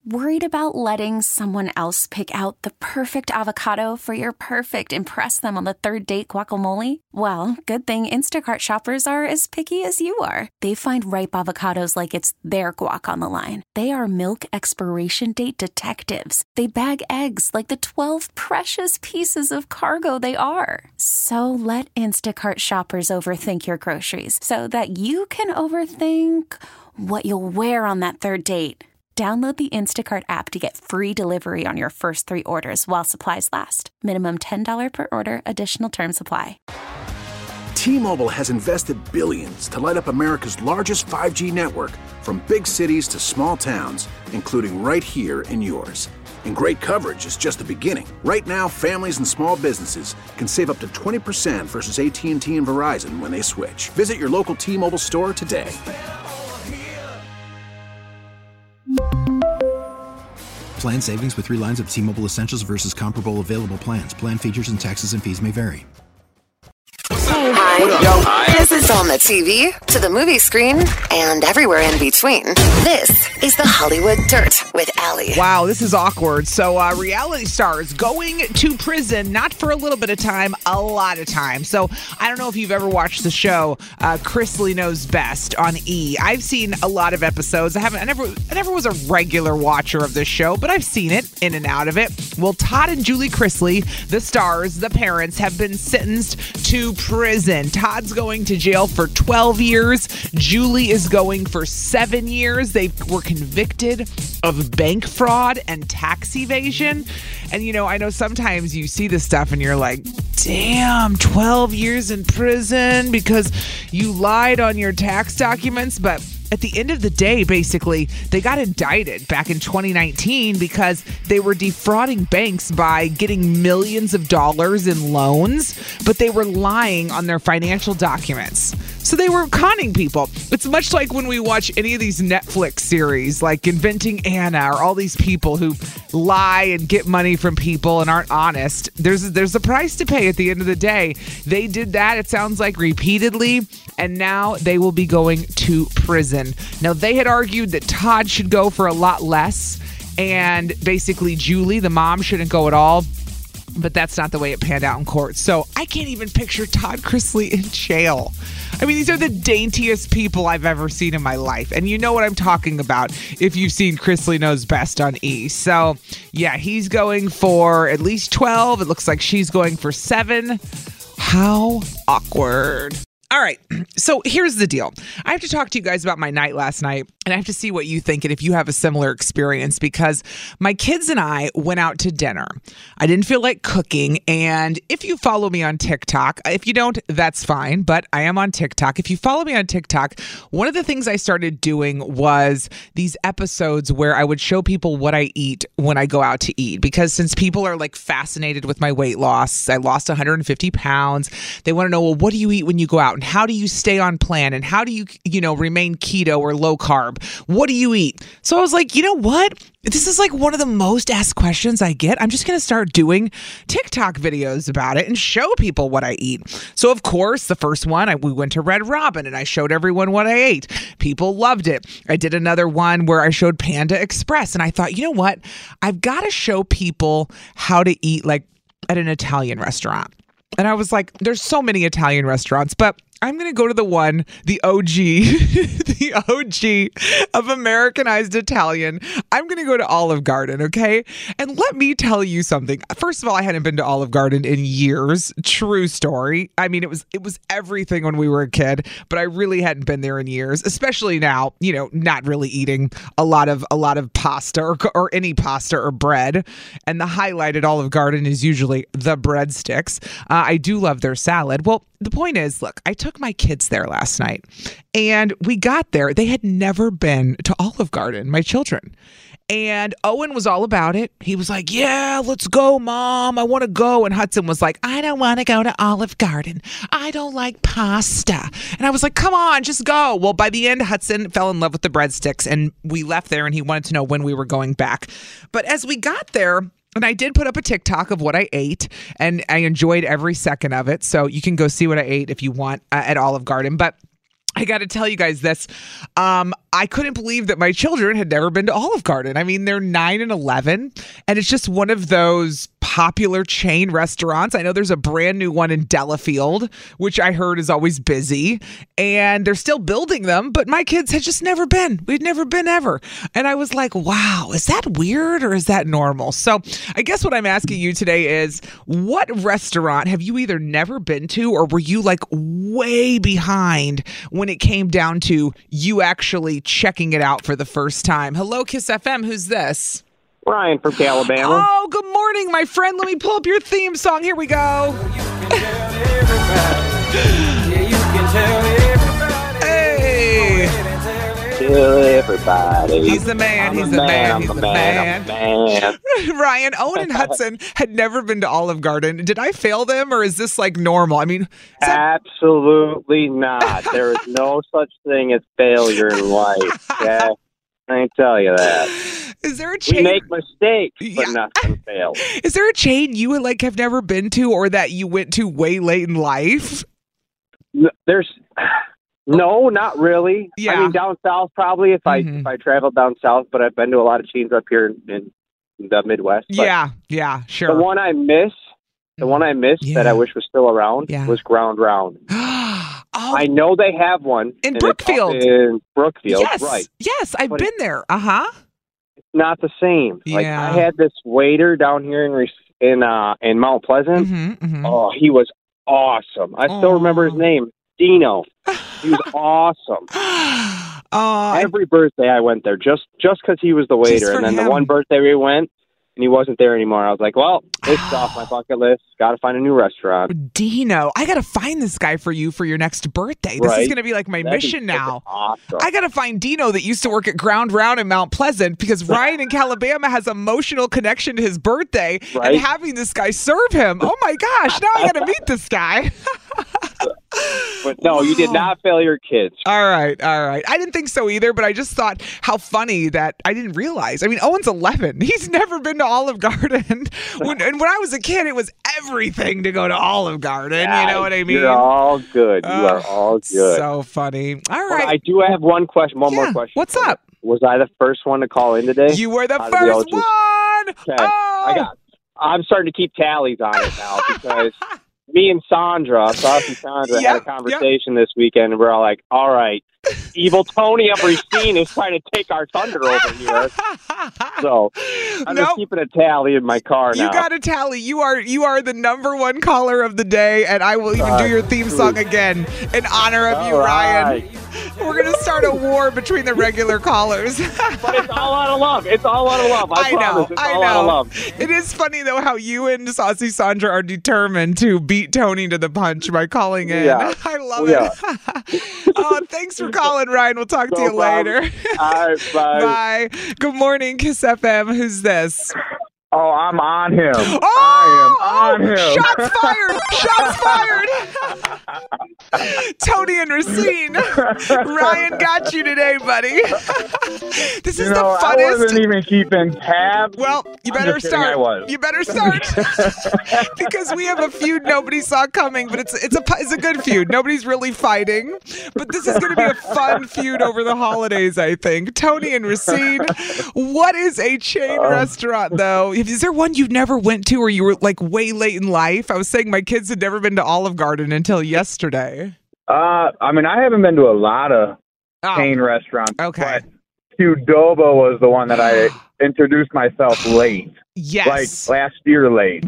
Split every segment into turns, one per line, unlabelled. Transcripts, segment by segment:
Worried about letting someone else pick out the perfect avocado for your perfect impress them on the third date guacamole? Well, good thing Instacart shoppers are as picky as you are. They find ripe avocados like it's their guac on the line. They are milk expiration date detectives. They bag eggs like the 12 precious pieces of cargo they are. So let Instacart shoppers overthink your groceries so that you can overthink what you'll wear on that third date. Download the Instacart app to get free delivery on your first 3 orders while supplies last. Minimum $10 per order. Additional terms apply.
T-Mobile has invested billions to light up America's largest 5G network, from big cities to small towns, including right here in yours. And great coverage is just the beginning. Right now, families and small businesses can save up to 20% versus AT&T and Verizon when they switch. Visit your local T-Mobile store today.
Plan savings with 3 lines of T-Mobile Essentials versus comparable available plans. Plan features and taxes and fees may vary.
Hi. This is on the TV, to the movie screen, and everywhere in between. This is the Hollywood Dirt with Allie.
Wow, this is awkward. So reality stars going to prison, not for a little bit of time, a lot of time. So I don't know if you've ever watched the show Chrisley Knows Best on E! I've seen a lot of episodes. I never was a regular watcher of this show, but I've seen it, in and out of it. Well, Todd and Julie Chrisley, the stars, the parents, have been sentenced to prison. Todd's going to jail for 12 years. Julie is going for 7 years. They were convicted of bank fraud and tax evasion. And, I know sometimes you see this stuff and you're like, damn, 12 years in prison because you lied on your tax documents. But at the end of the day, basically, they got indicted back in 2019 because they were defrauding banks by getting millions of dollars in loans, but they were lying on their financial documents. So they were conning people. It's much like when we watch any of these Netflix series, like Inventing Anna, or all these people who lie and get money from people and aren't honest. There's a price to pay at the end of the day. They did that, it sounds like, repeatedly, and now they will be going to prison. Now, they had argued that Todd should go for a lot less, and basically Julie, the mom, shouldn't go at all. But that's not the way it panned out in court. So I can't even picture Todd Chrisley in jail. I mean, these are the daintiest people I've ever seen in my life. And you know what I'm talking about if you've seen Chrisley Knows Best on E! So, yeah, he's going for at least 12. It looks like she's going for 7. How awkward. All right, so here's the deal. I have to talk to you guys about my night last night, and I have to see what you think and if you have a similar experience, because my kids and I went out to dinner. I didn't feel like cooking, and if you follow me on TikTok, if you don't, that's fine, but I am on TikTok. If you follow me on TikTok, one of the things I started doing was these episodes where I would show people what I eat when I go out to eat, because since people are like fascinated with my weight loss, I lost 150 pounds. They want to know, well, what do you eat when you go out? And how do you stay on plan? And how do you, remain keto or low carb? What do you eat? So I was like, you know what? This is like one of the most asked questions I get. I'm just going to start doing TikTok videos about it and show people what I eat. So, of course, the first one, we went to Red Robin and I showed everyone what I ate. People loved it. I did another one where I showed Panda Express. And I thought, you know what? I've got to show people how to eat like at an Italian restaurant. And I was like, there's so many Italian restaurants, but I'm going to go to the OG of Americanized Italian. I'm going to go to Olive Garden, okay? And let me tell you something. First of all, I hadn't been to Olive Garden in years. True story. I mean, it was everything when we were a kid, but I really hadn't been there in years, especially now, not really eating a lot of pasta or any pasta or bread. And the highlight at Olive Garden is usually the breadsticks. I do love their salad. Well, the point is, look, I took my kids there last night and we got there. They had never been to Olive Garden, my children. And Owen was all about it. He was like, yeah, let's go, Mom. I want to go. And Hudson was like, I don't want to go to Olive Garden. I don't like pasta. And I was like, come on, just go. Well, by the end, Hudson fell in love with the breadsticks and we left there and he wanted to know when we were going back. But as we got there, and I did put up a TikTok of what I ate, and I enjoyed every second of it. So you can go see what I ate if you want at Olive Garden. But I got to tell you guys this. I couldn't believe that my children had never been to Olive Garden. I mean, they're 9 and 11, and it's just one of those popular chain restaurants. I know there's a brand new one in Delafield, which I heard is always busy, and they're still building them, but my kids had just never been. We'd never been ever. And I was like, wow, is that weird or is that normal? So I guess what I'm asking you today is, what restaurant have you either never been to or were you like way behind when it came down to you actually checking it out for the first time? Hello, Kiss FM. Who's this?
Ryan from Alabama.
Oh, good morning, my friend. Let me pull up your theme song. Here we go. Hey.
Tell everybody.
He's the man. He's the man. He's the man. Ryan, Owen and Hudson had never been to Olive Garden. Did I fail them, or is this like normal? I mean,
Absolutely not. There is no such thing as failure in life. Okay? I tell you that.
Is there a chain?
We make mistakes, but
Yeah.
nothing fails.
Is there a chain you like have never been to, or that you went to way late in life?
There's no, not really.
Yeah.
I mean, down south probably if I traveled down south, but I've been to a lot of chains up here in the Midwest. But
Yeah, sure.
the one I miss, that I wish was still around was Ground Round.
Oh,
I know they have one
in
and it's up
Brookfield.
In Brookfield,
yes,
right?
Yes, I've
But
been there.
It's not the same. Like
Yeah.
I had this waiter down here in Mount Pleasant. Oh, he was awesome. I still remember his name, Dino. He was awesome. Every birthday I went there just because he was the waiter, and then the one birthday we went. And he wasn't there anymore. I was like, well, it's off my bucket list. Got to find a new restaurant.
Dino, I got to find this guy for you for your next birthday. This is going to be like my mission now.
Awesome.
I got to find Dino that used to work at Ground Round in Mount Pleasant because Ryan in Alabama has emotional connection to his birthday and having this guy serve him. Oh my gosh, now I got to meet this guy.
But no, you did not fail your kids.
All right. I didn't think so either, but I just thought how funny that I didn't realize. I mean, Owen's 11. He's never been to Olive Garden. When I was a kid, it was everything to go to Olive Garden. You know what I mean?
You're all good. You are all good.
So funny. All right.
Well, I do have one question. One more question.
What's up?
Was I the first one to call in today?
You were the first one.
Okay.
Oh.
I'm starting to keep tallies on it now because me and Saucy Sandra had a conversation this weekend, and we're all like, all right, evil Tony of Racine is trying to take our thunder over here. So I'm just keeping a tally in my car now.
You got a tally. You are the number one caller of the day, and I will even do your theme song again in honor of you, Ryan. We're going to start a war between the regular callers.
But it's all out of love. It's all out of love. I promise. It's all out of love.
It is funny, though, how you and Saucy Sandra are determined to beat Tony to the punch by calling in.
Yeah.
I love it. Oh, thanks for calling, Ryan. We'll talk to you later.
All right, bye.
Bye. Good morning, Kiss FM. Who's this?
Oh, I'm on him.
Oh,
I am on him.
Shots fired. Shots fired. Tony and Racine. Ryan got you today, buddy. This is the funnest.
I wasn't even keeping tabs.
Well, you better start. You better start. Because we have a feud nobody saw coming, but it's a good feud. Nobody's really fighting. But this is going to be a fun feud over the holidays, I think. Tony and Racine. What is a chain restaurant, though? Is there one you never went to or you were like way late in life? I was saying my kids had never been to Olive Garden until yesterday.
I mean, I haven't been to a lot of chain restaurants.
Okay.
But Qdoba was the one that I introduced myself late.
Yes.
Like last year late.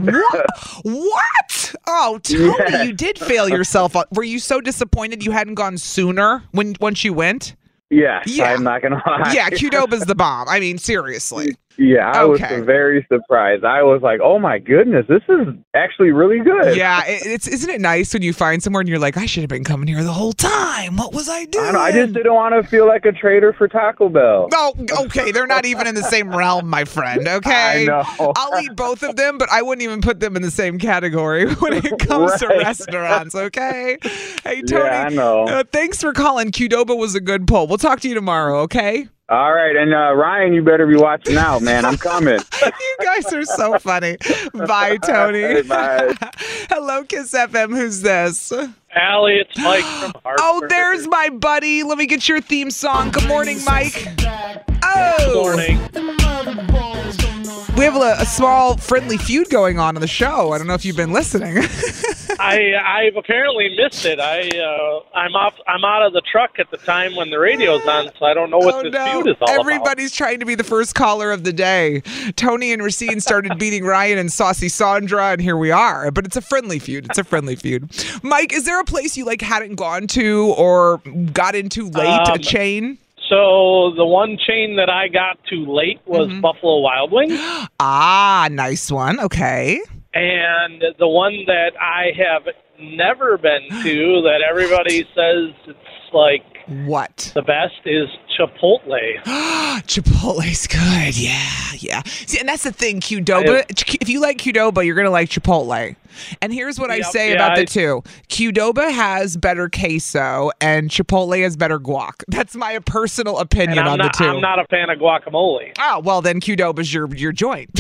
What? Oh, Tony, you did fail yourself. Were you so disappointed you hadn't gone sooner once you went?
Yes, I'm not going to lie.
Yeah, Qdoba's the bomb. I mean, seriously.
Yeah, I was very surprised. I was like, oh my goodness, this is actually really good.
Yeah, isn't it nice when you find somewhere and you're like, I should have been coming here the whole time. What was I doing?
I just didn't want to feel like a traitor for Taco Bell.
Oh, okay. They're not even in the same realm, my friend, okay?
I know.
I'll eat both of them, but I wouldn't even put them in the same category when it comes to restaurants, okay? Hey, Tony.
Yeah, I know.
Thanks for calling. Qdoba was a good poll. We'll talk to you tomorrow, okay?
All right, and Ryan, you better be watching out, man. I'm coming.
You guys are so funny. Bye, Tony.
Hey, bye.
Hello, Kiss FM. Who's this?
Allie, it's Mike from Hartford.
Oh, there's my buddy. Let me get your theme song. Good morning, Mike. Oh.
Good morning.
We have a small friendly feud going on the show. I don't know if you've been listening.
I've apparently missed it. I'm out of the truck at the time when the radio's on, so I don't know what this feud is all
Everybody's trying to be the first caller of the day. Tony and Racine started beating Ryan and Saucy Sandra, and here we are. But it's a friendly feud. Mike, is there a place you hadn't gone to or got into late? A chain?
So the one chain that I got to late was Buffalo Wild Wings.
Ah, nice one. Okay.
And the one that I have never been to that everybody says it's
what?
The best is Chipotle.
Chipotle's good. Yeah. See, and that's the thing, Qdoba. If you like Qdoba, you're going to like Chipotle. And here's what I say about the two. Qdoba has better queso and Chipotle has better guac. That's my personal opinion on the two.
I'm not a fan of guacamole.
Oh, well, then Qdoba's your joint.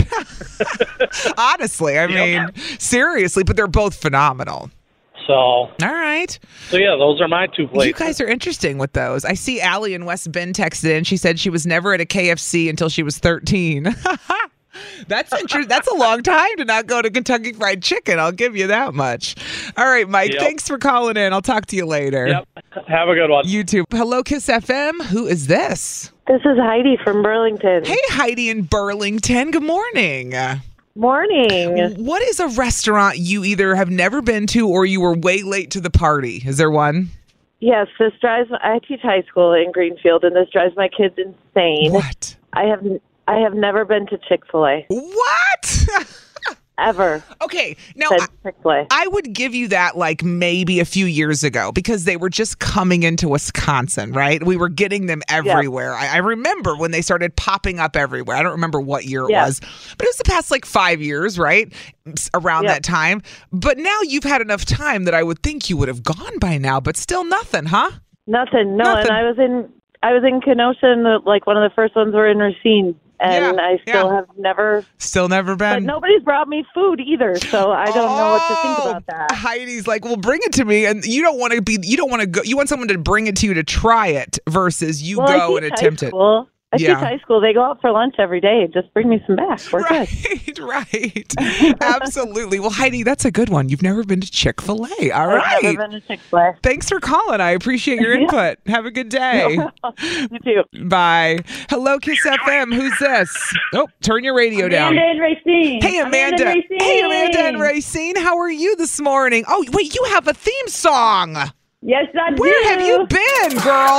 Honestly, I mean, seriously, but they're both phenomenal.
So, all
right.
So, yeah, those are my two places.
You guys are interesting with those. I see Allie in West Bend texted in. She said she was never at a KFC until she was 13. That's interesting. That's a long time to not go to Kentucky Fried Chicken. I'll give you that much. All right, Mike, thanks for calling in. I'll talk to you later.
Yep. Have a good one.
You too. Hello, Kiss FM. Who is this?
This is Heidi from Burlington.
Hey, Heidi in Burlington. Good morning.
Morning.
What is a restaurant you either have never been to or you were way late to the party? Is there one?
Yes, I teach high school in Greenfield, and this drives my kids insane.
What?
I have never been to Chick-fil-A.
What?
Ever.
Okay, now I would give you that maybe a few years ago because they were just coming into Wisconsin, right? We were getting them everywhere. Yeah. I remember when they started popping up everywhere. I don't remember what year it was, but it was the past 5 years, right? Around that time. But now you've had enough time that I would think you would have gone by now, but still nothing, huh?
Nothing. No, and I was in Kenosha, and one of the first ones were in Racine. And I still have never
been.
But nobody's brought me food either, so I don't know what to think about that.
Heidi's like, well, bring it to me, and you don't want to go. You want someone to bring it to you to try it versus you go and attempt it.
I teach high school. They go out for lunch every day. Just bring me some back. We're good.
Right. Absolutely. Well, Heidi, that's a good one. You've never been to Chick-fil-A. All right.
I've never been to Chick-fil-A.
Thanks for calling. I appreciate your input. Have a good day.
You too.
Bye. Hello, Kiss FM. Who's this? Oh, turn your radio down.
Amanda and Racine.
Hey, Amanda. Hey, Amanda and Racine. How are you this morning? Oh, wait, you have a theme song.
Yes, I do.
Where have you been, girl?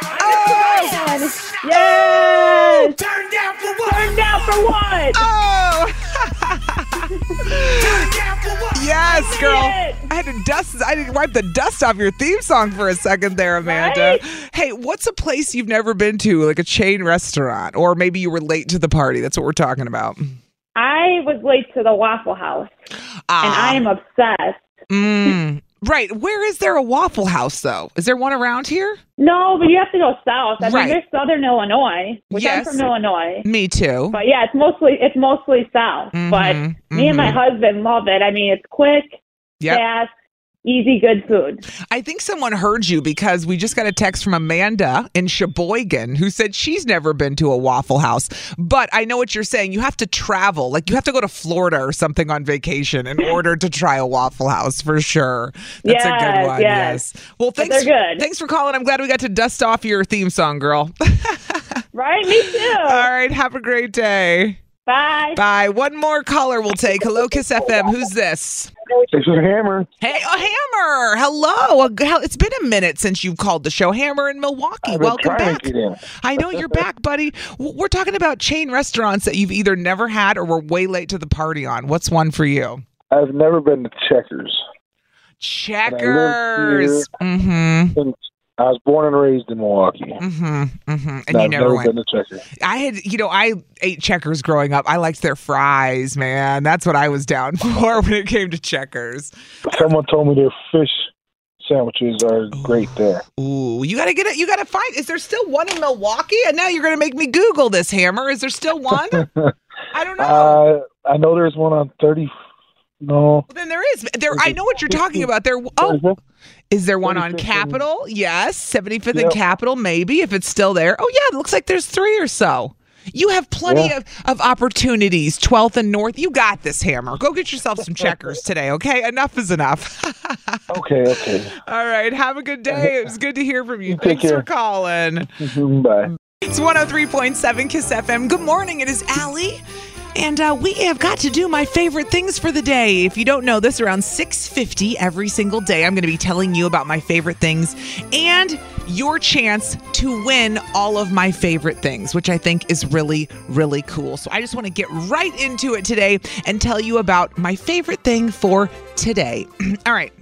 Yes.
Turn down for what?
Turn down for what?
Oh. Yes, girl. I had to wipe the dust off your theme song for a second there, Amanda.
Right?
Hey, what's a place you've never been to, like a chain restaurant, or maybe you were late to the party? That's what we're talking about.
I was late to the Waffle House, and I am obsessed.
Right. Where is there a Waffle House, though? Is there one around here?
No, but you have to go south. I mean, there's Southern Illinois, which I'm from Illinois.
Me too.
But yeah, it's mostly south. But me and my husband love it. I mean, it's quick, fast, easy, good food.
I think someone heard you because we just got a text from Amanda in Sheboygan who said she's never been to a Waffle House. But I know what you're saying. You have to travel. Like you have to go to Florida or something on vacation in order to try a Waffle House for sure. That's a good one. Yes. Well, thanks.
But they're good.
Thanks for calling. I'm glad we got to dust off your theme song, girl.
Right? Me too.
All right. Have a great day.
Bye.
Bye. One more caller we'll take. Hello, Kiss FM. Who's this?
This is Hammer.
Hey, Hammer. Hello. It's been a minute since you've called the show. Hammer in Milwaukee. Welcome back. I know you're back, buddy. We're talking about chain restaurants that you've either never had or were way late to the party on. What's one for you?
I've never been to Checkers.
Checkers.
I was born and raised in Milwaukee.
And
you
never
never
went.
been to Checkers.
I ate Checkers growing up. I liked their fries, man. That's what I was down for when it came to Checkers.
Someone told me their fish sandwiches are great there.
Ooh, you got to get it. You got to find. Is there still one in Milwaukee? And now you're going to make me Google this, Hammer. Is there still one? I don't know.
I know there's one on 30. No.
Well, then there is. I know what you're talking about. Is there one on Capitol? Yes. 75th and Capitol, maybe, if it's still there. Oh, yeah. It looks like there's 3 or so. You have plenty of opportunities. 12th and North. You got this, Hammer. Go get yourself some checkers today, okay? Enough is enough.
Okay.
All right. Have a good day. It was good to hear from you. Thanks for calling.
Bye.
It's 103.7 KISS FM. Good morning. It is Allie. And we have got to do my favorite things for the day. If you don't know this, around 6:50 every single day, I'm going to be telling you about my favorite things and your chance to win all of my favorite things, which I think is really, really cool. So I just want to get right into it today and tell you about my favorite thing for today. All right.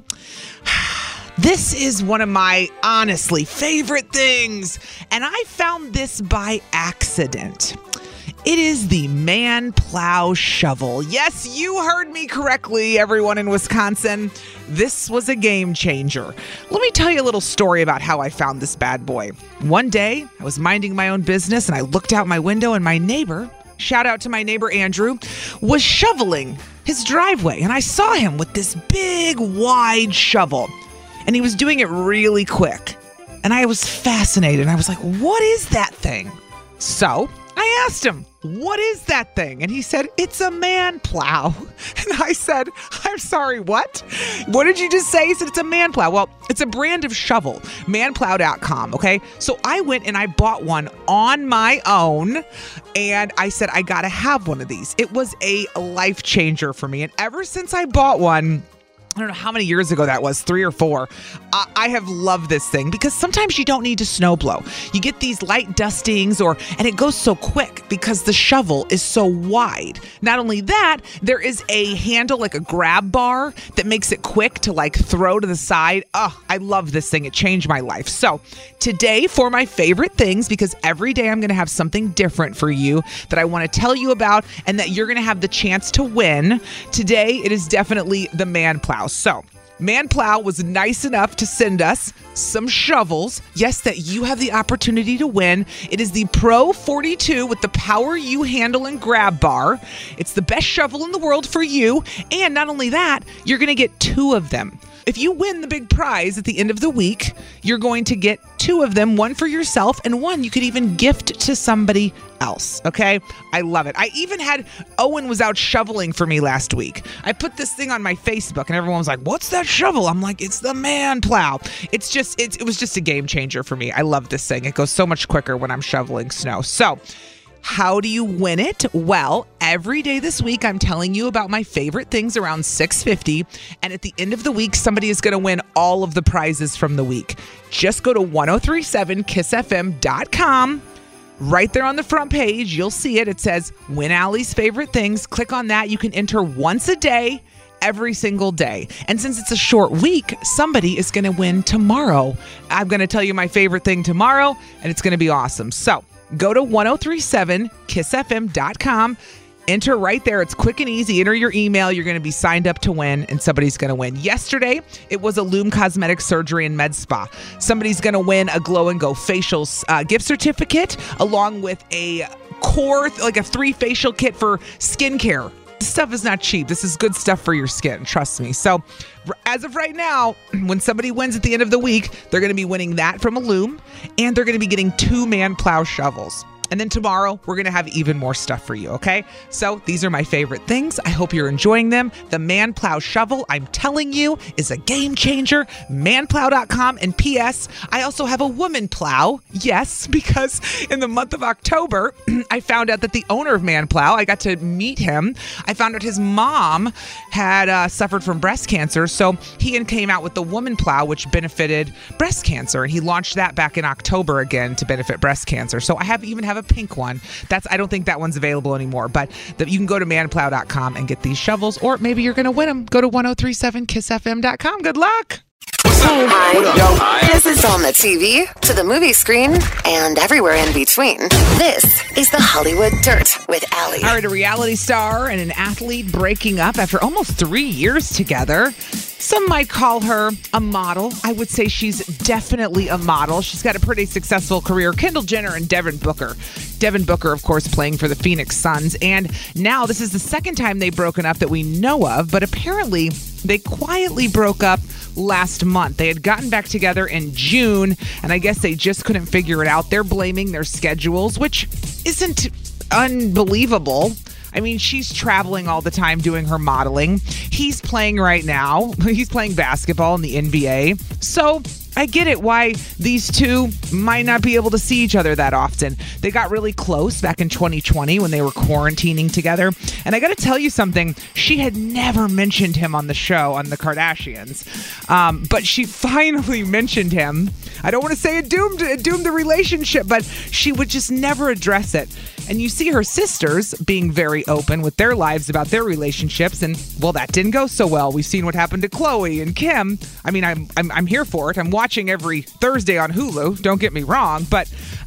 This is one of my, honestly, favorite things. And I found this by accident. It is the Man Plow Shovel. Yes, you heard me correctly, everyone in Wisconsin. This was a game changer. Let me tell you a little story about how I found this bad boy. One day, I was minding my own business and I looked out my window and my neighbor, shout out to my neighbor Andrew, was shoveling his driveway. And I saw him with this big, wide shovel. And he was doing it really quick. And I was fascinated. I was like, what is that thing? So I asked him, what is that thing? And he said, it's a man plow. And I said, I'm sorry, what? What did you just say? He said, it's a man plow. Well, it's a brand of shovel, manplow.com, okay? So I went and I bought one on my own, and I said, I got to have one of these. It was a life changer for me. And ever since I bought one, I don't know how many years ago that was, 3 or 4. I have loved this thing because sometimes you don't need to snow blow. You get these light dustings and it goes so quick because the shovel is so wide. Not only that, there is a handle, like a grab bar that makes it quick to like throw to the side. Oh, I love this thing. It changed my life. So today for my favorite things, because every day I'm going to have something different for you that I want to tell you about and that you're going to have the chance to win. Today, it is definitely the Man Plow. So, Man Plow was nice enough to send us some shovels. Yes, that you have the opportunity to win. It is the Pro 42 with the Power U handle and grab bar. It's the best shovel in the world for you. And not only that, you're going to get 2 of them. If you win the big prize at the end of the week, you're going to get 2 of them, one for yourself and one you could even gift to somebody else. Okay? I love it. I even had Owen was out shoveling for me last week. I put this thing on my Facebook and everyone was like, what's that shovel? I'm like, it's the Man Plow. It was just a game changer for me. I love this thing. It goes so much quicker when I'm shoveling snow. So, how do you win it? Well, every day this week, I'm telling you about my favorite things around 6:50. And at the end of the week, somebody is going to win all of the prizes from the week. Just go to 1037kissfm.com. Right there on the front page, you'll see it. It says, Win Allie's Favorite Things. Click on that. You can enter once a day, every single day. And since it's a short week, somebody is going to win tomorrow. I'm going to tell you my favorite thing tomorrow, and it's going to be awesome. So, go to 1037kissfm.com. Enter right there. It's quick and easy. Enter your email. You're going to be signed up to win, and somebody's going to win. Yesterday, it was a Lume Cosmetic Surgery and Med Spa. Somebody's going to win a Glow and Go facial gift certificate, along with a core, like a 3 facial kit for skincare. This stuff is not cheap. This is good stuff for your skin. Trust me. So as of right now, when somebody wins at the end of the week, they're going to be winning that from a Lume, and they're going to be getting 2 Man Plow shovels. And then tomorrow, we're going to have even more stuff for you, okay? So these are my favorite things. I hope you're enjoying them. The Man Plow shovel, I'm telling you, is a game changer. Manplow.com. And P.S., I also have a woman plow. Yes, because in the month of October, I found out that the owner of Man Plow, I got to meet him. I found out his mom had suffered from breast cancer. So he came out with the woman plow, which benefited breast cancer. And he launched that back in October again to benefit breast cancer. So I even have a pink one. I don't think that one's available anymore, but you can go to manplow.com and get these shovels, or maybe you're going to win them. Go to 1037kissfm.com. Good luck.
Hi. This is on the TV, to the movie screen, and everywhere in between. This is the Hollywood Dirt with Allie.
All right, a reality star and an athlete breaking up after almost 3 years together. Some might call her a model. I would say she's definitely a model. She's got a pretty successful career. Kendall Jenner and Devin Booker. Devin Booker, of course, playing for the Phoenix Suns. And now this is the second time they've broken up that we know of. But apparently they quietly broke up last month. They had gotten back together in June, and I guess they just couldn't figure it out. They're blaming their schedules, which isn't unbelievable. I mean, she's traveling all the time doing her modeling. He's playing right now. He's playing basketball in the NBA. So I get it why these two might not be able to see each other that often. They got really close back in 2020 when they were quarantining together. And I got to tell you something. She had never mentioned him on the show, on the Kardashians. But she finally mentioned him. I don't want to say it doomed the relationship, but she would just never address it. And you see her sisters being very open with their lives about their relationships. And, well, that didn't go so well. We've seen what happened to Khloe and Kim. I mean, I'm here for it. I'm watching every Thursday on Hulu. Don't get me wrong. But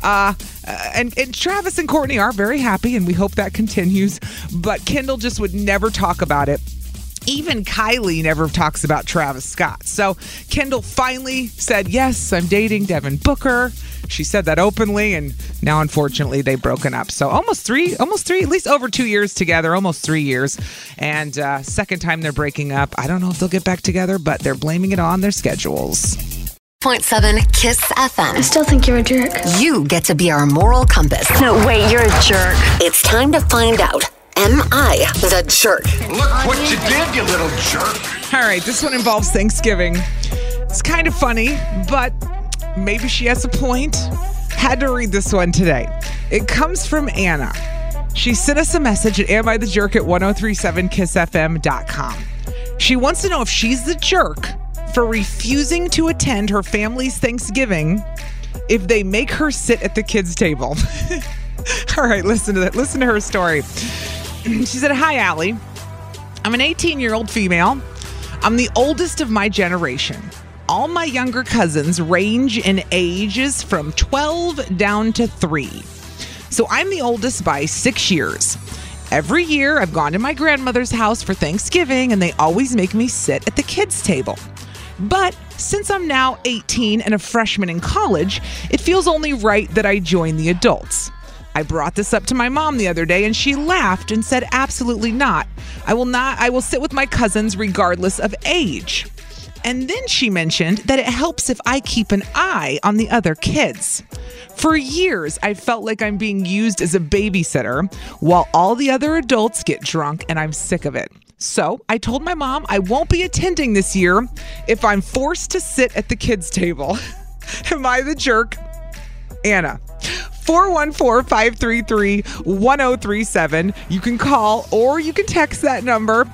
and Travis and Kourtney are very happy, and we hope that continues. But Kendall just would never talk about it. Even Kylie never talks about Travis Scott. So Kendall finally said, yes, I'm dating Devin Booker. She said that openly, and now, unfortunately, they've broken up. So almost three, at least over 2 years together, almost 3 years. And second time they're breaking up. I don't know if they'll get back together, but they're blaming it on their schedules.
0.7 Kiss FM.
I still think you're a jerk.
You get to be our moral compass.
No, wait, you're a jerk.
It's time to find out. Am I the jerk?
Look what you did, you little jerk.
All right, this one involves Thanksgiving. It's kind of funny, but maybe she has a point. Had to read this one today. It comes from Anna. She sent us a message at amithejerk at 1037kissfm.com. She wants to know if she's the jerk for refusing to attend her family's Thanksgiving if they make her sit at the kids' table. All right, listen to that. Listen to her story. She said, hi, Allie. I'm an 18-year-old female. I'm the oldest of my generation. All my younger cousins range in ages from 12 down to 3. So I'm the oldest by 6 years. Every year I've gone to my grandmother's house for Thanksgiving, and they always make me sit at the kids' table. But since I'm now 18 and a freshman in college, it feels only right that I join the adults. I brought this up to my mom the other day, and she laughed and said, absolutely not. I will sit with my cousins regardless of age. And then she mentioned that it helps if I keep an eye on the other kids. For years, I felt like I'm being used as a babysitter while all the other adults get drunk, and I'm sick of it. So I told my mom I won't be attending this year if I'm forced to sit at the kids' table. Am I the jerk? Anna. 414-533-1037. You can call or you can text that number,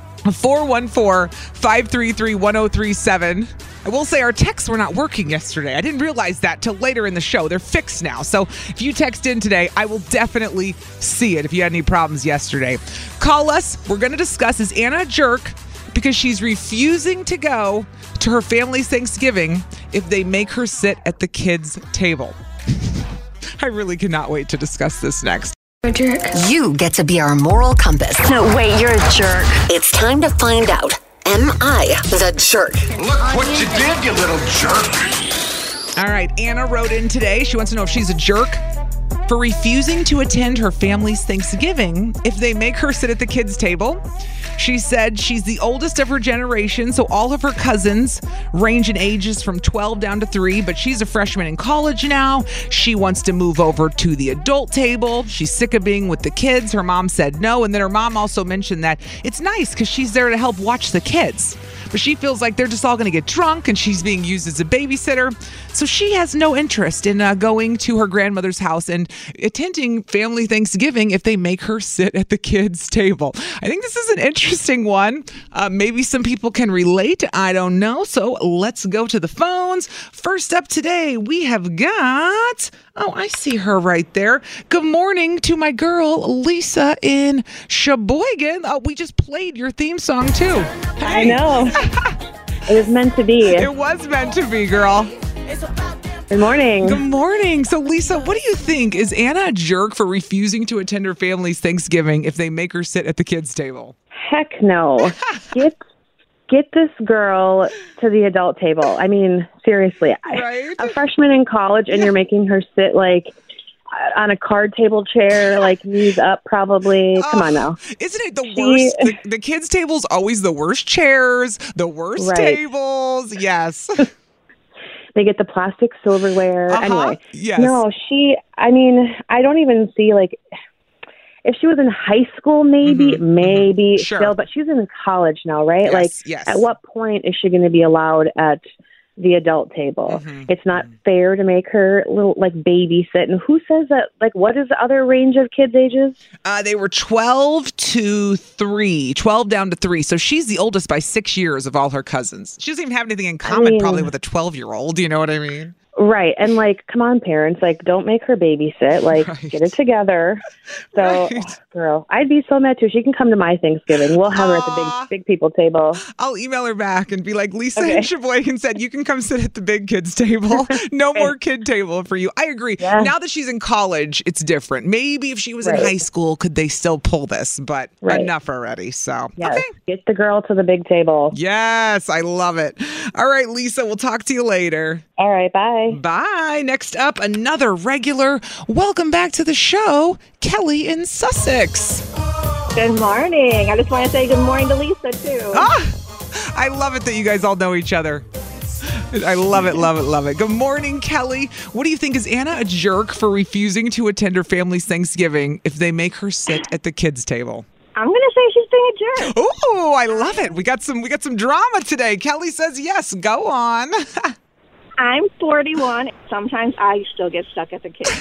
414-533-1037. I will say our texts were not working yesterday. I didn't realize that till later in the show. They're fixed now. So if you text in today, I will definitely see it if you had any problems yesterday. Call us. We're going to discuss, is Anna a jerk because she's refusing to go to her family's Thanksgiving if they make her sit at the kids' table? I really cannot wait to discuss this next.
You're a jerk.
You get to be our moral compass.
No, wait, you're a jerk.
It's time to find out. Am I the jerk?
Look what you did, you little jerk.
All right, Anna wrote in today. She wants to know if she's a jerk for refusing to attend her family's Thanksgiving if they make her sit at the kids' table. She said she's the oldest of her generation, so all of her cousins range in ages from 12 down to 3, but she's a freshman in college now. She wants to move over to the adult table. She's sick of being with the kids. Her mom said no, and then her mom also mentioned that it's nice because she's there to help watch the kids. But she feels like they're just all going to get drunk and she's being used as a babysitter. So she has no interest in going to her grandmother's house and attending family Thanksgiving if they make her sit at the kids' table. I think this is an interesting one. Maybe some people can relate. I don't know. So let's go to the phones. First up today, we have got... Oh, I see her right there. Good morning to my girl, Lisa in Sheboygan. Oh, we just played your theme song, too.
Hey. I know. It was meant to be.
It was meant to be, girl.
Good morning.
Good morning. So, Lisa, what do you think? Is Anna a jerk for refusing to attend her family's Thanksgiving if they make her sit at the kids' table?
Heck no. get this girl to the adult table. I mean, seriously,
Right?
a freshman in college, and you're making her sit like on a card table chair, like knees up, probably. Come on now.
Isn't it the worst? The kids' table's always the worst chairs, the worst tables. Yes.
They get the plastic silverware. Anyway,
yes.
No, I mean, I don't even see, like, if she was in high school, maybe
Sure.
still, but she's in college now, right?
Yes.
At what point is she going to be allowed at the adult table? It's not fair to make her little, like, babysit. And who says that? Like, what is the other range of kids' ages?
They were 12 to 3, 12 down to 3. So she's the oldest by 6 years of all her cousins. She doesn't even have anything in common probably with a 12-year-old. You know what I mean?
Right. And, like, come on, parents. Like, don't make her babysit. Like, get it together. So, girl, I'd be so mad, too. She can come to my Thanksgiving. We'll have her at the big people table.
I'll email her back and be like, Lisa and Sheboygan said you can come sit at the big kids table. No more kid table for you. I agree.
Yeah.
Now that she's in college, it's different. Maybe if she was in high school, could they still pull this? But enough already. So,
yes. Get the girl to the big table.
Yes, I love it. All right, Lisa, we'll talk to you later.
All right, bye.
Bye. Next up, another regular. Welcome back to the show, Kelly in Sussex.
Good morning. I just want to say good morning to Lisa, too.
I love it that you guys all know each other. I love it, love it, love it. Good morning, Kelly. What do you think? Is Anna a jerk for refusing to attend her family's Thanksgiving if they make her sit at the kids' table?
I'm going to say she's being a jerk.
Ooh, I love it. We got some drama today. Kelly says yes. Go on.
I'm 41. Sometimes I still get stuck at the kids.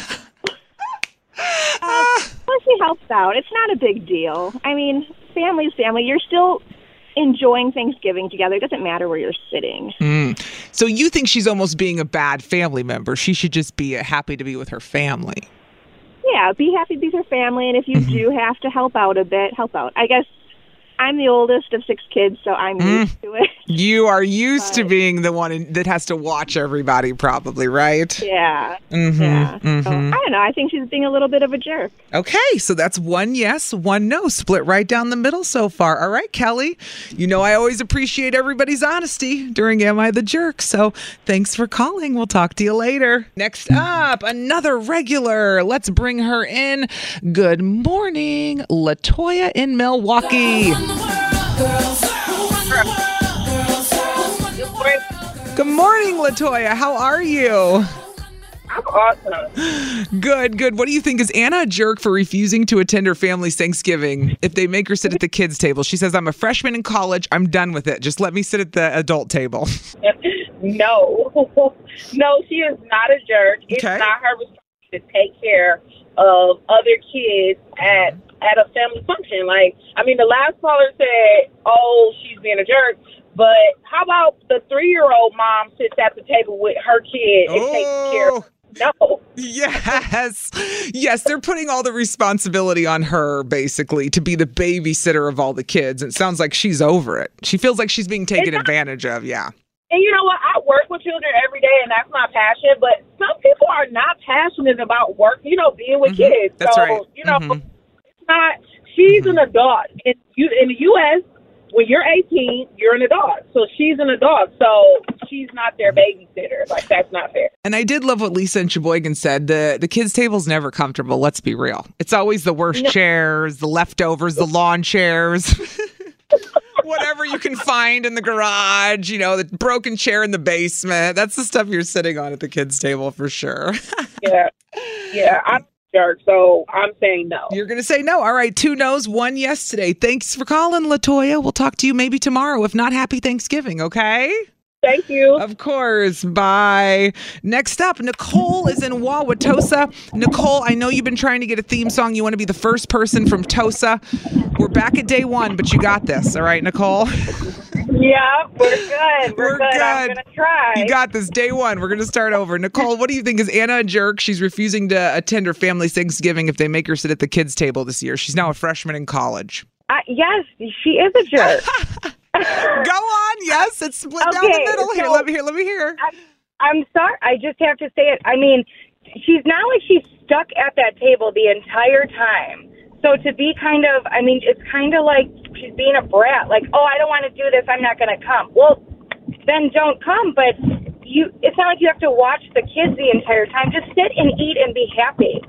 Plus, she helps out. It's not a big deal. I mean, family's family. You're still enjoying Thanksgiving together. It doesn't matter where you're sitting.
So you think she's almost being a bad family member? She should just be happy to be with her family.
Yeah, be happy to be with her family. And if you do have to help out a bit, help out. I guess I'm the oldest of 6 kids, so I'm used to it.
You are used to being the one that has to watch everybody, probably, right?
Yeah. So, I don't know. I think she's being a little bit of a jerk.
Okay, so that's 1 yes, 1 no. Split right down the middle so far. All right, Kelly. You know I always appreciate everybody's honesty during Am I the Jerk? So thanks for calling. We'll talk to you later. Next up, another regular. Let's bring her in. Good morning, LaToya in Milwaukee. Good morning, LaToya. How are you?
I'm awesome.
Good. What do you think? Is Anna a jerk for refusing to attend her family's Thanksgiving if they make her sit at the kids' table? She says, I'm a freshman in college. I'm done with it. Just let me sit at the adult table.
No, she is not a jerk. It's not her responsibility to take care of other kids at a family function. Like, I mean, the last caller said, oh, she's being a jerk. But how about the 3-year-old mom sits at the table with her kid and takes care of No. Yes, they're putting all the responsibility on her, basically, to be the babysitter of all the kids. It sounds like she's over it. She feels like she's being taken advantage of, yeah.
And you know what? I work with children every day, and that's my passion. But some people are not passionate about work, being with kids.
That's right.
It's not. She's an adult. In the U.S., when you're 18, you're an adult. So she's an adult. So she's not their babysitter. Like, that's not fair.
And I did love what Lisa and Sheboygan said. The kids' table's never comfortable. Let's be real. It's always the worst chairs, the leftovers, the lawn chairs. Whatever you can find in the garage, the broken chair in the basement. That's the stuff you're sitting on at the kids' table for sure.
Yeah, I'm a jerk, so I'm saying no.
You're going to say no. All right, 2 no's, 1 yes today. Thanks for calling, LaToya. We'll talk to you maybe tomorrow. If not, happy Thanksgiving, okay?
Thank you.
Of course. Bye. Next up, Nicole is in Wauwatosa. Nicole, I know you've been trying to get a theme song. You want to be the first person from Tosa. We're back at day 1, but you got this. All right, Nicole?
Yeah, we're good. We're good. I'm going to try.
You got this. Day 1. We're going to start over. Nicole, what do you think? Is Anna a jerk? She's refusing to attend her family's Thanksgiving if they make her sit at the kids' table this year. She's now a freshman in college.
Yes, she is a jerk.
Go on. Yes, it's split down the middle. Here, let me hear.
I'm sorry. I just have to say it. I mean, she's not like she's stuck at that table the entire time. So to be it's kind of like
she's being a brat. Like, oh, I don't want to do this. I'm not going to come. Well, then don't come. But it's not like you have to watch the kids the entire time. Just sit and eat and be happy.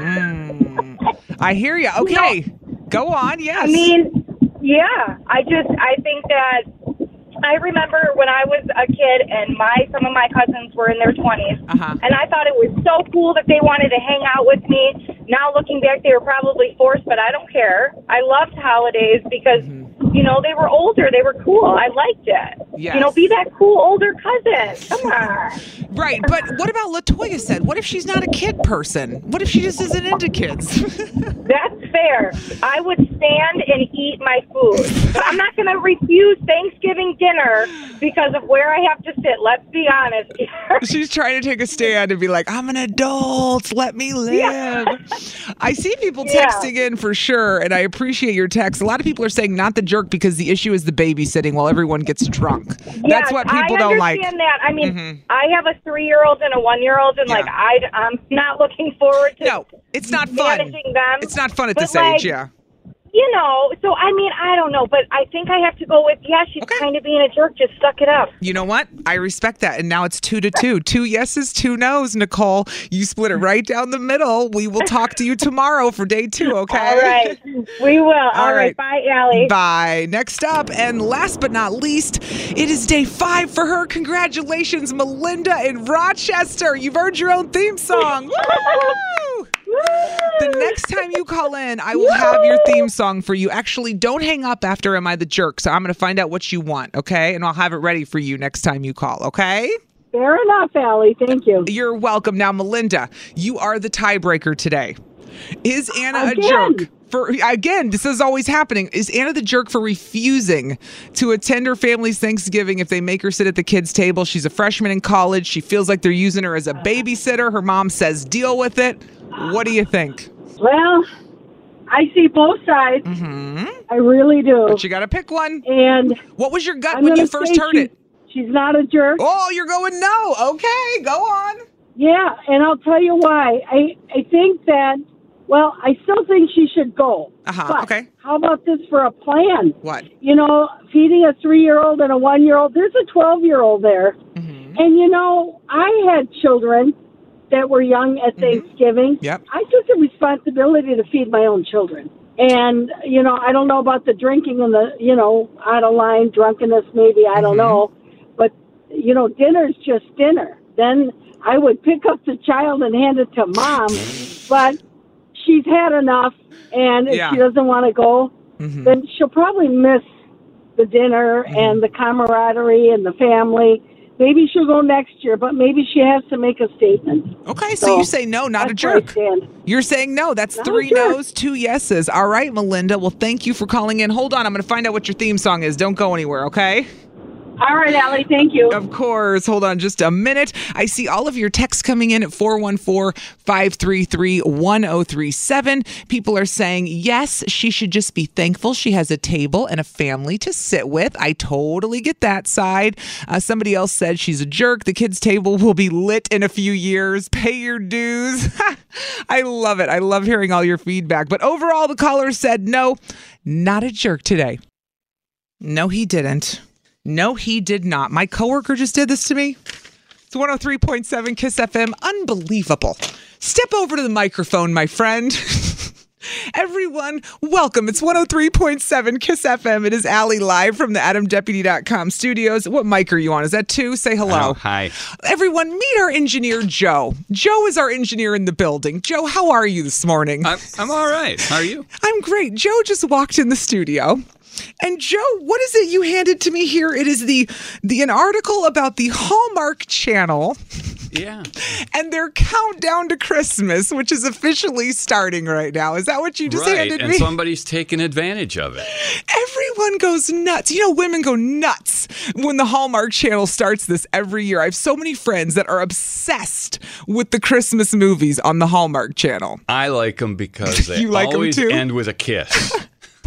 I hear you. Okay. Go on. Yes.
I mean, yeah. I think that I remember when I was a kid and some of my cousins were in their 20s, and I thought it was so cool that they wanted to hang out with me. Now looking back, they were probably forced, but I don't care. I loved holidays because, they were older. They were cool. I liked it.
Yes.
Be that cool older cousin. Come on.
Right, but what about LaToya said? What if she's not a kid person? What if she just isn't into kids?
That's fair. I would stand and eat my food. But I'm not going to refuse Thanksgiving dinner because of where I have to sit. Let's be honest here.
She's trying to take a stand and be like, I'm an adult. Let me live. Yeah. I see people texting in for sure, and I appreciate your text. A lot of people are saying not the jerk because the issue is the babysitting while everyone gets drunk. That's what people don't like.
I understand that. I mean, I have a 3-year-old and a 1-year-old, and I'm not looking forward to
it's not fun.
managing them.
It's not fun at this age, yeah.
So I mean, I don't know, but I think I have to go with, she's kind of being a jerk. Just suck it up.
You know what? I respect that. And now it's 2-2. 2 yeses, 2 nos, Nicole. You split it right down the middle. We will talk to you tomorrow for day 2, okay?
All right. We will. All right. Bye, Allie.
Bye. Next up, and last but not least, it is day 5 for her. Congratulations, Melinda in Rochester. You've earned your own theme song. Woo! The next time you call in, I will have your theme song for you. Actually, don't hang up after Am I the Jerk? So I'm going to find out what you want, okay? And I'll have it ready for you next time you call, okay?
Fair enough, Allie. Thank you.
You're welcome. Now, Melinda, you are the tiebreaker today. Is Anna a jerk? Again, this is always happening. Is Anna the jerk for refusing to attend her family's Thanksgiving if they make her sit at the kids' table? She's a freshman in college. She feels like they're using her as a babysitter. Her mom says deal with it. What do you think?
Well, I see both sides. I really do.
But you got to pick one.
And
what was your gut when you first heard it?
She's not a jerk.
Oh, you're going no. Okay, go on.
Yeah, and I'll tell you why. I think that, well, I still think she should go. But
okay.
How about this for a plan?
What?
Feeding a 3-year-old and a 1-year-old. There's a 12-year-old there. And, I had children that were young at Thanksgiving.
Yep.
I took the responsibility to feed my own children. And, I don't know about the drinking and the, out of line drunkenness, maybe, I don't know. But, dinner's just dinner. Then I would pick up the child and hand it to mom. But she's had enough, and if she doesn't want to go, then she'll probably miss the dinner and the camaraderie and the family. Maybe she'll go next year, but maybe she has to make a statement.
Okay, so you say no, not a jerk. You're saying no. That's not 3 no's, 2 yeses. All right, Melinda. Well, thank you for calling in. Hold on. I'm going to find out what your theme song is. Don't go anywhere, okay?
All right, Allie, thank you.
Of course. Hold on just a minute. I see all of your texts coming in at 414-533-1037. People are saying, yes, she should just be thankful she has a table and a family to sit with. I totally get that side. Somebody else said she's a jerk. The kids' table will be lit in a few years. Pay your dues. I love it. I love hearing all your feedback. But overall, the caller said, no, not a jerk today. No, he didn't. No, he did not. My coworker just did this to me. It's 103.7 Kiss FM. Unbelievable. Step over to the microphone, my friend. Everyone, welcome. It's 103.7 Kiss FM. It is Allie live from the AdamDeputy.com studios. What mic are you on? Is that 2? Say hello.
Oh, hi.
Everyone, meet our engineer, Joe. Joe is our engineer in the building. Joe, how are you this morning?
I'm all right. How are you?
I'm great. Joe just walked in the studio. And Joe, what is it you handed to me here? It is an article about the Hallmark Channel.
Yeah.
And their countdown to Christmas, which is officially starting right now. Is that what you just handed me?
And somebody's taking advantage of it.
Everyone goes nuts. Women go nuts when the Hallmark Channel starts this every year. I have so many friends that are obsessed with the Christmas movies on the Hallmark Channel.
I like them because they always end with a kiss.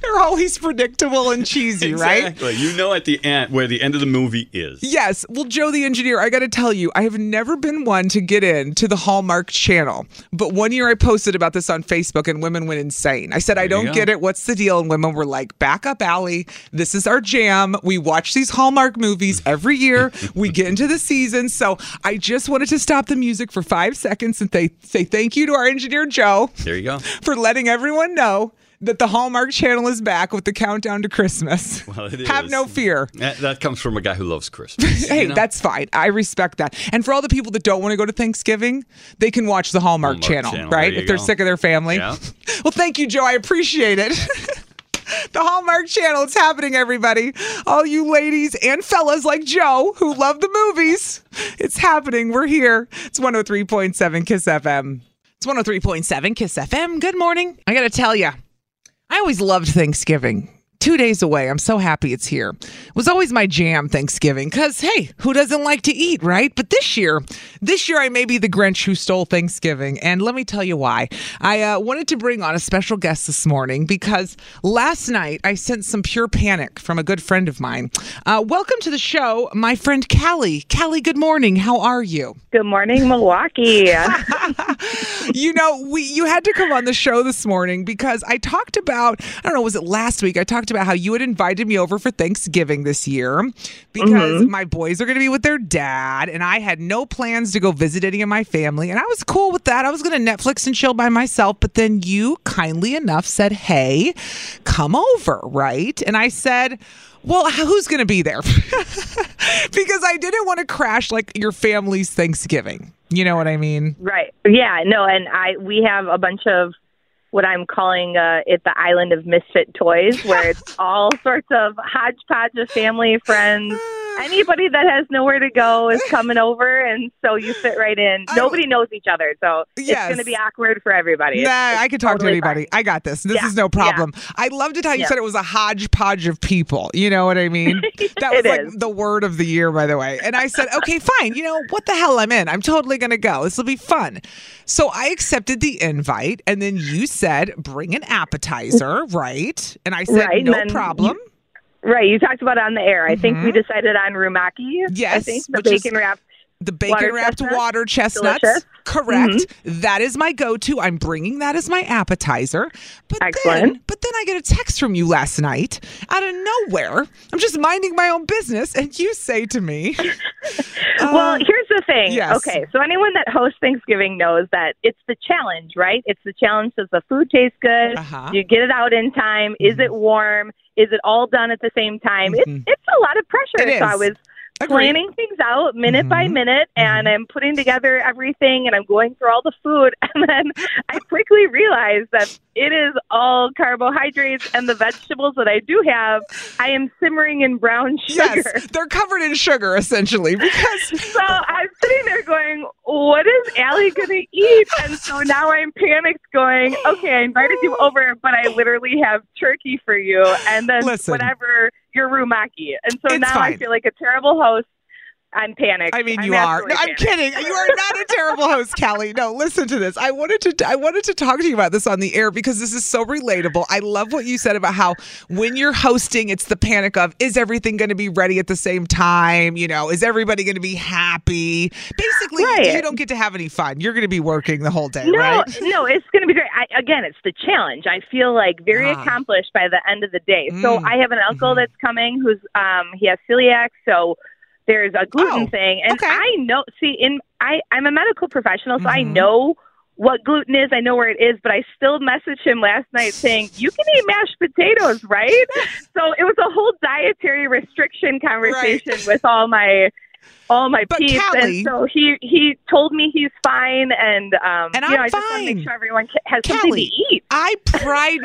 They're always predictable and cheesy, right?
Exactly. You know at the end where the end of the movie is.
Yes. Well, Joe the engineer, I got to tell you, I have never been one to get into the Hallmark Channel. But one year I posted about this on Facebook and women went insane. I said, I don't get it. What's the deal? And women were like, back up, Allie. This is our jam. We watch these Hallmark movies every year. We get into the season. So I just wanted to stop the music for 5 seconds and say thank you to our engineer, Joe.
There you go.
For letting everyone know that the Hallmark Channel is back with the countdown to Christmas.
Well, it is.
Have no fear.
That comes from a guy who loves Christmas.
Hey, that's fine. I respect that. And for all the people that don't want to go to Thanksgiving, they can watch the Hallmark Channel, right? If they're sick of their family.
Yeah.
Well, thank you, Joe. I appreciate it. The Hallmark Channel, it's happening, everybody. All you ladies and fellas like Joe who love the movies, it's happening. We're here. It's 103.7 Kiss FM. It's 103.7 Kiss FM. Good morning. I got to tell you, I always loved Thanksgiving. 2 days away. I'm so happy it's here. It was always my jam, Thanksgiving, because, hey, who doesn't like to eat, right? But this year I may be the Grinch who stole Thanksgiving, and let me tell you why. I wanted to bring on a special guest this morning because last night I sent some pure panic from a good friend of mine. Welcome to the show, my friend Callie. Callie, good morning. How are you?
Good morning, Milwaukee.
You know, you had to come on the show this morning because I talked about, I don't know, was it last week? I talked about how you had invited me over for Thanksgiving this year because my boys are going to be with their dad and I had no plans to go visit any of my family. And I was cool with that. I was going to Netflix and chill by myself. But then you kindly enough said, hey, come over, right? And I said, well, who's going to be there? Because I didn't want to crash like your family's Thanksgiving. You know what I mean?
Right. Yeah, no, and we have a bunch of what I'm calling it the island of misfit toys, where it's all sorts of hodgepodge of family, friends. Anybody that has nowhere to go is coming over, and so you fit right in. Nobody knows each other, so it's going to be awkward for everybody.
Nah, I can talk totally to anybody. Fine. I got this. This is no problem. Yeah. I loved it how you said it was a hodgepodge of people. You know what I mean? That was like the word of the year, by the way. And I said, okay, fine. You know, what the hell? I'm in. I'm totally going to go. This will be fun. So I accepted the invite, and then you said, bring an appetizer, right? And I said, no problem.
Right, you talked about it on the air. I think we decided on rumaki.
Yes.
I think the bacon-wrapped
The bacon-wrapped water chestnuts.
Delicious.
Correct. Mm-hmm. That is my go-to. I'm bringing that as my appetizer. But
Excellent.
But then I get a text from you last night out of nowhere. I'm just minding my own business, and you say to me...
well, here's the thing.
Yes.
Okay, so anyone that hosts Thanksgiving knows that it's the challenge, right? It's the challenge. Does the food taste good? Do you get it out in time? Is it warm? Is it all done at the same time? It's a lot of pressure.
It is.
So I was planning things out minute by minute, and I'm putting together everything, and I'm going through all the food, and then I quickly realized that it is all carbohydrates, and the vegetables that I do have, I am simmering in brown sugar.
Yes, they're covered in sugar, essentially. Because
so I'm sitting there going, what is Allie going to eat? And so now I'm panicked going, okay, I invited you over, but I literally have turkey for you, and then whatever... You're rumaki. And so now I feel like a terrible host. I'm panicked.
I mean, you are. No, I'm kidding. You are not a terrible host, Callie. No, listen to this. I wanted to talk to you about this on the air because this is so relatable. I love what you said about how when you're hosting, it's the panic of, is everything going to be ready at the same time? You know, is everybody going to be happy? Basically, you don't get to have any fun. You're going to be working the whole day, right?
No, it's going to be great. Again, it's the challenge. I feel like very accomplished by the end of the day. So I have an uncle that's coming who's he has celiac, so there's a gluten thing. And I know, I'm a medical professional, so I know what gluten is. I know where it is, but I still messaged him last night saying, you can eat mashed potatoes, right? So it was a whole dietary restriction conversation with all my peeps.
Callie,
and so he told me he's fine, and
I'm
I just want to make sure everyone has something to eat.
I pride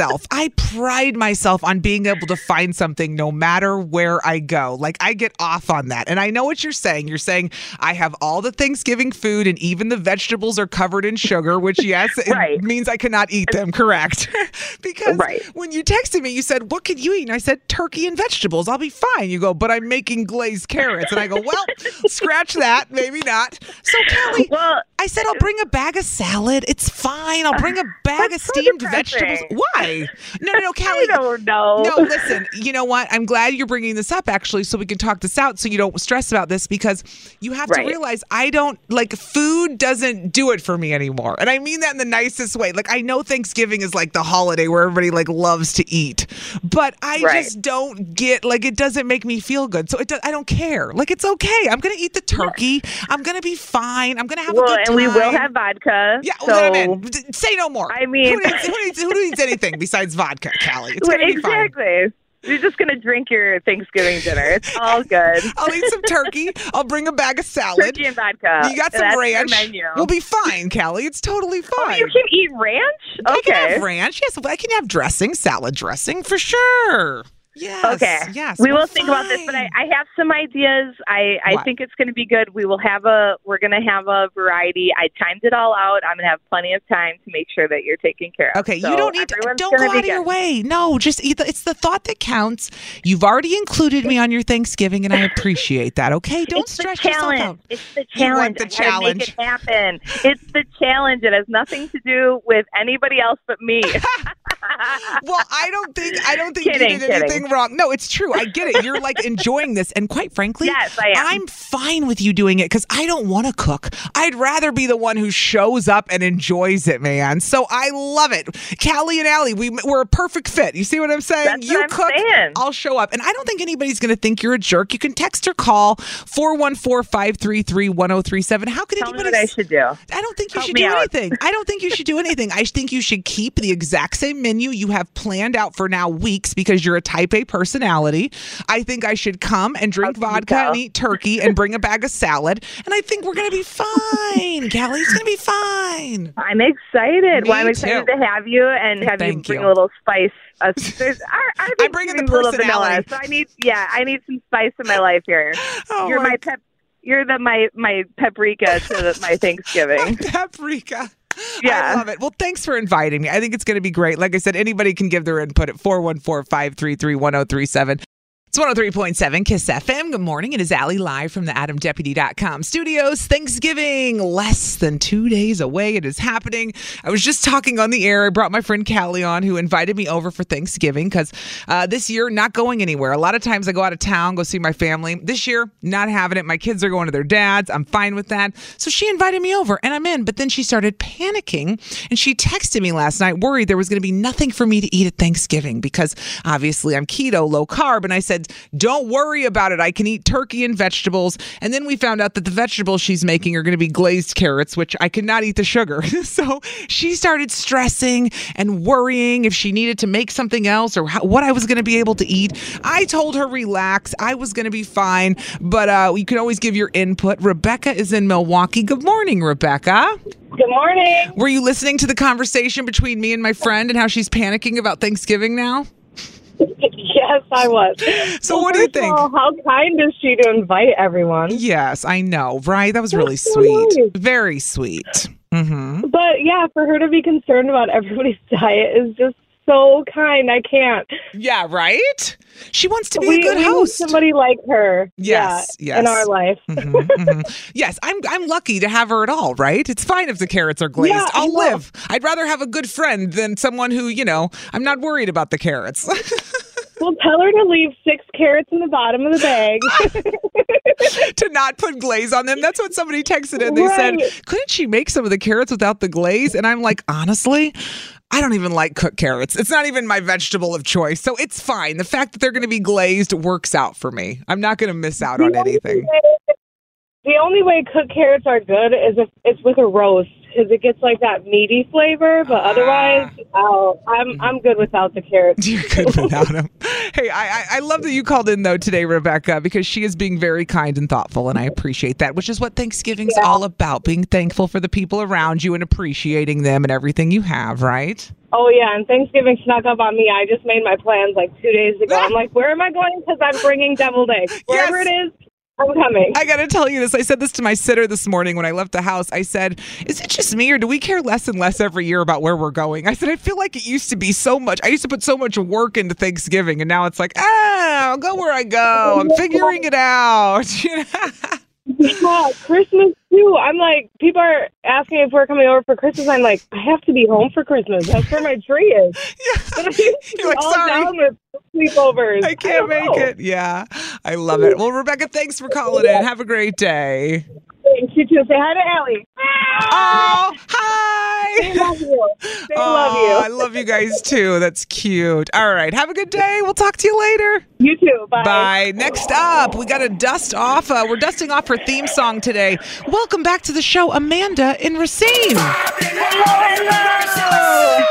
myself on being able to find something no matter where I go. Like, I get off on that. And I know what you're saying. You're saying I have all the Thanksgiving food and even the vegetables are covered in sugar, which, yes, it means I cannot eat them, correct? Because when you texted me, you said, what could you eat? And I said, turkey and vegetables. I'll be fine. You go, but I'm making glazed carrots. And I go, well, scratch that. Maybe not. So, Kelly, I said I'll bring a bag of salad. It's fine. I'll bring a bag of steamed vegetables. Why? No, Kelly.
I don't know.
No, listen. You know what? I'm glad you're bringing this up, actually, so we can talk this out so you don't stress about this, because you have to realize food doesn't do it for me anymore. And I mean that in the nicest way. Like, I know Thanksgiving is like the holiday where everybody like loves to eat, but I just don't get, like, it doesn't make me feel good. So I don't care. Like, it's okay. I'm going to eat the turkey. I'm going to be fine. I'm going to have a good time.
And we will have vodka.
Yeah,
so
say no more.
I mean,
who needs anything besides vodka, Callie? It's going to be fine.
Exactly. You're just going to drink your Thanksgiving dinner. It's all good.
I'll eat some turkey. I'll bring a bag of salad.
Turkey and vodka.
You got some ranch.
Menu.
We'll be fine, Callie. It's totally fine.
Oh, you can eat ranch?
I can have ranch. Yes, I can have dressing, salad dressing for sure. Yes.
Okay.
Yes.
We will think about this, but I have some ideas. I think it's going to be good. We're going to have a variety. I timed it all out. I'm going to have plenty of time to make sure that you're taken care of.
Okay. So you don't need to, don't go out of your way. No, just eat it's the thought that counts. You've already included me on your Thanksgiving, and I appreciate that. Okay. Don't stress yourself out.
It's the challenge.
You want the challenge.
Make it happen. It's the challenge. It has nothing to do with anybody else but me.
Well, I don't think you did anything wrong. No, it's true. I get it. You're like enjoying this. And quite frankly,
yes, I am.
I'm fine with you doing it because I don't want to cook. I'd rather be the one who shows up and enjoys it, man. So I love it. Callie and Allie, we're a perfect fit. You see what I'm saying?
That's what I'm saying.
I'll show up. And I don't think anybody's going to think you're a jerk. You can text or call 414-533-1037. How could
Tell
anybody...
me what I should do.
I don't think you should do anything. I don't think you should do anything. I think you should keep the exact same menu you have planned out for now weeks because you're a type A personality. I think I should come and drink vodka and eat turkey and bring a bag of salad. And I think we're going to be fine. Callie, it's going to be fine.
I'm excited. I'm excited to have you and have you bring a little spice. I'm
bringing the personality.
So I need some spice in my life here. You're my pep. You're my paprika to my Thanksgiving.
Paprika.
Yeah.
I love it. Well, thanks for inviting me. I think it's going to be great. Like I said, anybody can give their input at 414-533-1037. It's 103.7 KISS FM. Good morning. It is Allie live from the AdamDeputy.com studios. Thanksgiving, less than 2 days away. It is happening. I was just talking on the air. I brought my friend Callie on who invited me over for Thanksgiving because this year, not going anywhere. A lot of times I go out of town, go see my family. This year, not having it. My kids are going to their dads. I'm fine with that. So she invited me over and I'm in. But then she started panicking and she texted me last night worried there was going to be nothing for me to eat at Thanksgiving because obviously I'm keto, low carb. And I said, don't worry about it. I can eat turkey and vegetables. And then we found out that the vegetables she's making are going to be glazed carrots, which I cannot eat the sugar. So she started stressing and worrying if she needed to make something else or what I was going to be able to eat. I told her, relax. I was going to be fine. But you can always give your input. Rebecca is in Milwaukee. Good morning, Rebecca.
Good morning.
Were you listening to the conversation between me and my friend and how she's panicking about Thanksgiving now?
Yes, I was.
So what do you think?
How kind is she to invite everyone?
Yes, I know, right? That was really sweet. Nice. Very sweet. Mm-hmm.
But yeah, for her to be concerned about everybody's diet is just so kind. I can't.
Yeah, right? She wants to be a good host.
Need somebody like her.
Yes.
In our life.
Mm-hmm, mm-hmm. Yes, I'm lucky to have her at all, right? It's fine if the carrots are glazed.
Yeah,
I'll live. I'd rather have a good friend than someone who, I'm not worried about the carrots.
Well, tell her to leave 6 carrots in the bottom of the bag.
To not put glaze on them. That's what somebody texted in. They said, couldn't she make some of the carrots without the glaze? And I'm like, honestly, I don't even like cooked carrots. It's not even my vegetable of choice. So it's fine. The fact that they're going to be glazed works out for me. I'm not going to miss out on anything.
The only way cooked carrots are good is if it's with a roast, because it gets like that meaty flavor. But otherwise, I'm good without the carrots.
You're good without them. Hey, I love that you called in though today, Rebecca, because she is being very kind and thoughtful, and I appreciate that. Which is what Thanksgiving's all about: being thankful for the people around you and appreciating them and everything you have. Right?
Oh, yeah, and Thanksgiving snuck up on me. I just made my plans like 2 days ago. I'm like, where am I going? Because I'm bringing deviled eggs. Wherever it is, I'm coming.
I got to tell you this. I said this to my sitter this morning when I left the house. I said, is it just me or do we care less and less every year about where we're going? I said, I feel like it used to be so much. I used to put so much work into Thanksgiving, and now it's like, I'll go where I go. I'm figuring it out.
Yeah, Christmas too. I'm like, people are asking if we're coming over for Christmas. I'm like, I have to be home for Christmas. That's where my tree is.
You're like,
all
sorry.
down with sleepovers.
I can't make it. Yeah, I love it. Well, Rebecca, thanks for calling in. Have a great day.
Thanks, you too. Say hi to Allie.
Oh, hi.
They love you. They love you.
I love you guys too. That's cute. All right. Have a good day. We'll talk to you later.
You too. Bye.
Bye. Next up, we got to dust off. We're dusting off her theme song today. Welcome back to the show, Amanda in Racine.
Hello.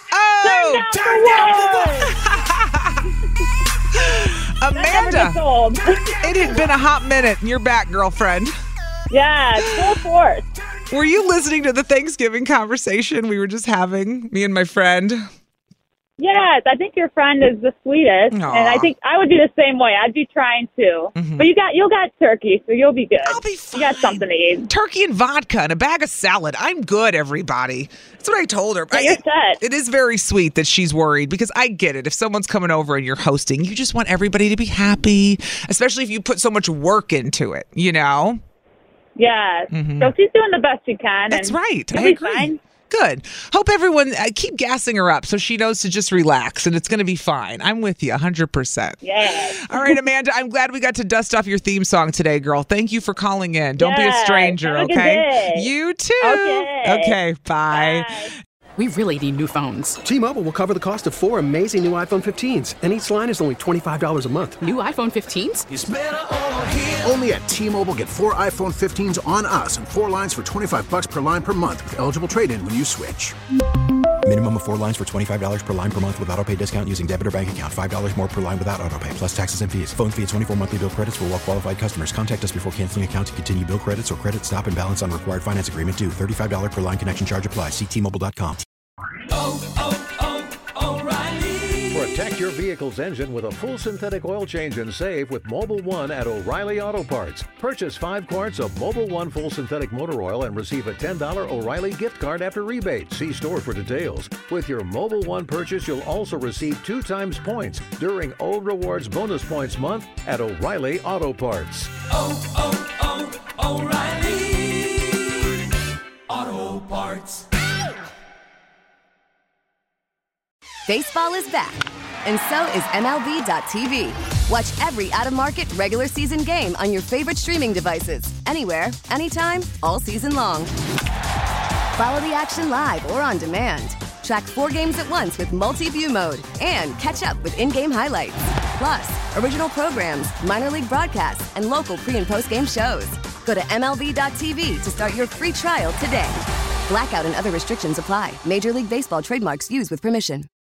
Amanda, it had been a hot minute, and you're back, girlfriend.
Yeah, full force.
Were you listening to the Thanksgiving conversation we were just having, me and my friend?
Yes, I think your friend is the sweetest,
Aww.
and I think I would do the same way. I'd be trying to,
Mm-hmm.
but you'll got turkey, so you'll be good.
I'll be fine.
You got something to eat.
Turkey and vodka and a bag of salad. I'm good, everybody. That's what I told her.
Yeah, you're set.
It is very sweet that she's worried because I get it. If someone's coming over and you're hosting, you just want everybody to be happy, especially if you put so much work into it, you know?
Yeah.
Mm-hmm.
So she's doing the best she can.
That's
and
right.
You'll
I
be
agree.
fine.
Good. Hope everyone keep gassing her up so she knows to just relax and it's going to be fine. I'm with you 100%.
Yeah.
All right, Amanda, I'm glad we got to dust off your theme song today, girl. Thank you for calling in. Don't be a stranger,
Have a
okay?
good day.
You too.
Okay.
Bye.
We really need new phones.
T-Mobile will cover the cost of 4 amazing new iPhone 15s, and each line is only $25 a month.
New iPhone 15s?
It's better over here.
Only at T-Mobile, get 4 iPhone 15s on us and 4 lines for $25 per line per month with eligible trade-in when you switch.
Minimum of 4 lines for $25 per line per month with autopay discount using debit or bank account. $5 more per line without autopay, plus taxes and fees. Phone fee at 24 monthly bill credits for well-qualified customers. Contact us before canceling account to continue bill credits or credit stop and balance on required finance agreement due. $35 per line connection charge applies. See T-Mobile.com.
Protect your vehicle's engine with a full synthetic oil change and save with Mobil 1 at O'Reilly Auto Parts. Purchase 5 quarts of Mobil 1 full synthetic motor oil and receive a $10 O'Reilly gift card after rebate. See store for details. With your Mobil 1 purchase, you'll also receive 2 times points during O Rewards Bonus Points Month at O'Reilly Auto Parts.
O'Reilly Auto Parts.
Baseball is back, and so is MLB.tv. Watch every out-of-market regular season game on your favorite streaming devices, anywhere, anytime, all season long. Follow the action live or on demand. Track 4 games at once with multi-view mode and catch up with in-game highlights. Plus, original programs, minor league broadcasts, and local pre- and post-game shows. Go to MLB.tv to start your free trial today. Blackout and other restrictions apply. Major League Baseball trademarks used with permission.